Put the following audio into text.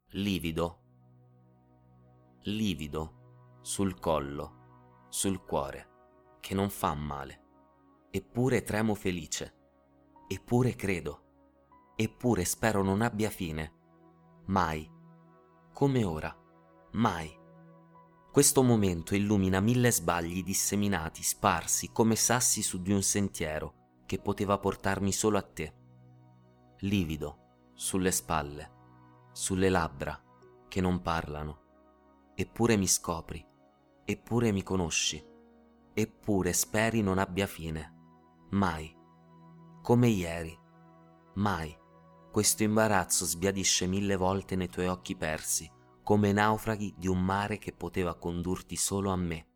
livido, livido sul collo, sul cuore, che non fa male. Eppure tremo felice, eppure credo, eppure spero non abbia fine. Mai, come ora, mai. Questo momento illumina 1000 sbagli disseminati, sparsi come sassi su di un sentiero che poteva portarmi solo a te. Livido, sulle spalle, sulle labbra che non parlano. Eppure mi scopri, eppure mi conosci, eppure speri non abbia fine. Mai, come ieri, mai. Questo imbarazzo sbiadisce 1000 volte nei tuoi occhi persi, come naufraghi di un mare che poteva condurti solo a me.